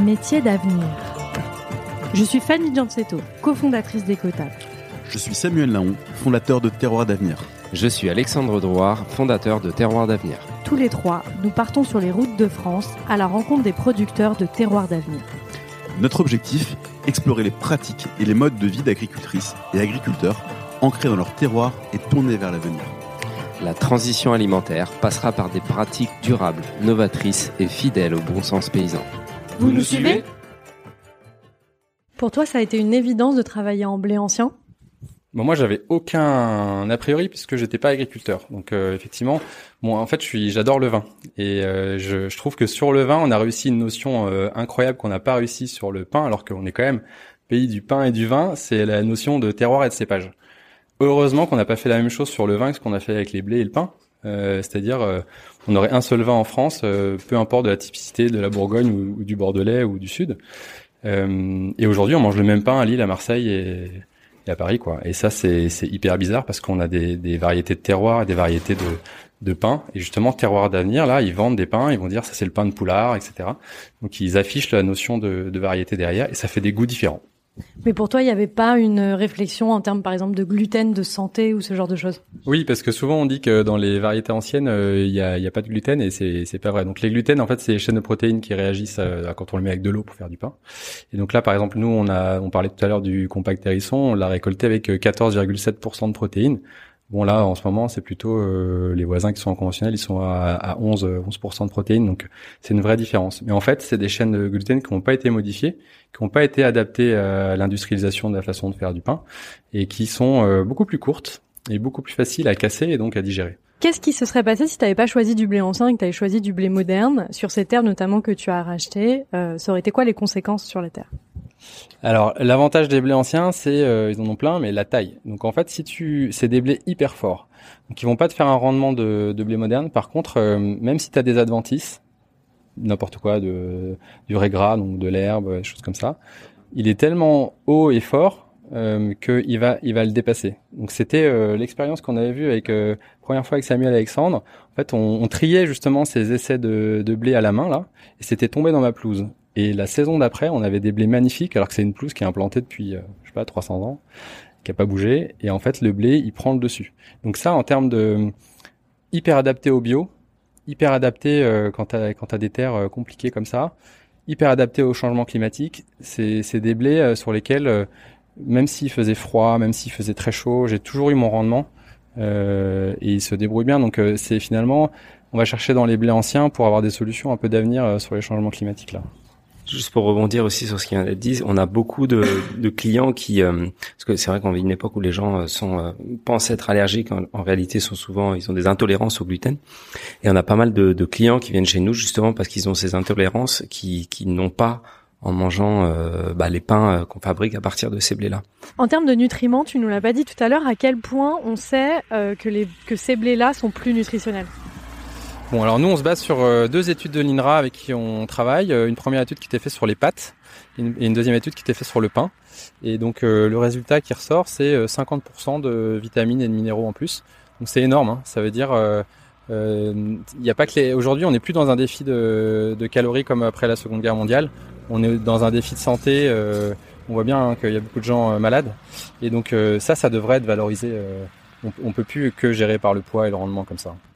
métiers d'avenir. Je suis Fanny Giancetto, cofondatrice d'Ecotable. Je suis Samuel Laon, fondateur de Terroir d'Avenir. Je suis Alexandre Drouard, fondateur de Terroir d'Avenir. Tous les trois, nous partons sur les routes de France à la rencontre des producteurs de Terroir d'Avenir. Notre objectif, explorer les pratiques et les modes de vie d'agricultrices et agriculteurs ancrés dans leur terroir et tournés vers l'avenir. La transition alimentaire passera par des pratiques durables, novatrices et fidèles au bon sens paysan. Vous nous suivez ? Pour toi, ça a été une évidence de travailler en blé ancien ? Bon, moi, j'avais aucun a priori puisque j'étais pas agriculteur. Donc, effectivement, en fait, j'adore le vin et je trouve que sur le vin, on a réussi une notion incroyable qu'on n'a pas réussi sur le pain, alors qu'on est quand même pays du pain et du vin. C'est la notion de terroir et de cépage. Heureusement qu'on n'a pas fait la même chose sur le vin que ce qu'on a fait avec les blés et le pain. C'est-à-dire, on aurait un seul vin en France, peu importe de la typicité de la Bourgogne ou du Bordelais ou du Sud. Et aujourd'hui, on mange le même pain à Lille, à Marseille et à Paris, quoi. Et ça, c'est hyper bizarre parce qu'on a des variétés de terroir et des variétés de pain. Et justement, Terroir d'Avenir, là, ils vendent des pains, ils vont dire ça c'est le pain de Poulard, etc. Donc ils affichent la notion de variété derrière et ça fait des goûts différents. Mais pour toi, il n'y avait pas une réflexion en termes, par exemple, de gluten, de santé ou ce genre de choses ? Oui, parce que souvent on dit que dans les variétés anciennes, il y a pas de gluten et c'est pas vrai. Donc les gluten, en fait, c'est les chaînes de protéines qui réagissent quand on le met avec de l'eau pour faire du pain. Et donc là, par exemple, nous, on parlait tout à l'heure du compact hérisson, on l'a récolté avec 14,7% de protéines. Bon, là, en ce moment, c'est plutôt les voisins qui sont en conventionnel, ils sont à 11% de protéines, donc c'est une vraie différence. Mais en fait, c'est des chaînes de gluten qui n'ont pas été modifiées, qui n'ont pas été adaptées à l'industrialisation de la façon de faire du pain, et qui sont beaucoup plus courtes et beaucoup plus faciles à casser et donc à digérer. Qu'est-ce qui se serait passé si tu n'avais pas choisi du blé ancien et que tu avais choisi du blé moderne, sur ces terres notamment que tu as rachetées, ça aurait été quoi les conséquences sur les terres ? Alors, l'avantage des blés anciens, c'est ils en ont plein, mais la taille. Donc en fait, c'est des blés hyper forts. Donc ils vont pas te faire un rendement de blé moderne. Par contre, même si tu as des adventices, n'importe quoi, du raisin gras, donc de l'herbe, des choses comme ça, il est tellement haut et fort qu'il va le dépasser. Donc c'était l'expérience qu'on avait vue avec première fois avec Samuel et Alexandre. En fait, on triait justement ces essais de blé à la main là, et c'était tombé dans ma pelouse. Et la saison d'après, on avait des blés magnifiques, alors que c'est une pelouse qui est implantée depuis, 300 ans, qui a pas bougé. Et en fait, le blé, il prend le dessus. Donc ça, en termes de hyper adapté au bio, hyper adapté quand t'as des terres compliquées comme ça, hyper adapté au changement climatique, c'est des blés sur lesquels, même s'il faisait froid, même s'il faisait très chaud, j'ai toujours eu mon rendement. Et ils se débrouillent bien. Donc c'est finalement, on va chercher dans les blés anciens pour avoir des solutions un peu d'avenir sur les changements climatiques là. Juste pour rebondir aussi sur ce qui vient d'être dit, on a beaucoup de clients qui, parce que c'est vrai qu'on vit une époque où les gens pensent être allergiques, en réalité ils ont des intolérances au gluten, et on a pas mal de clients qui viennent chez nous justement parce qu'ils ont ces intolérances qui n'ont pas en mangeant les pains qu'on fabrique à partir de ces blés-là. En termes de nutriments, tu nous l'as pas dit tout à l'heure, à quel point on sait que ces blés-là sont plus nutritionnels ? Bon, alors nous, on se base sur 2 études de l'INRA avec qui on travaille. Une première étude qui était faite sur les pâtes et une deuxième étude qui était faite sur le pain. Et donc, le résultat qui ressort, c'est 50% de vitamines et de minéraux en plus. Donc, c'est énorme, hein. Ça veut dire, y a pas que aujourd'hui, on n'est plus dans un défi de calories comme après la Seconde Guerre mondiale. On est dans un défi de santé. On voit bien qu'il y a beaucoup de gens malades. Et donc, ça devrait être valorisé. On peut plus que gérer par le poids et le rendement comme ça.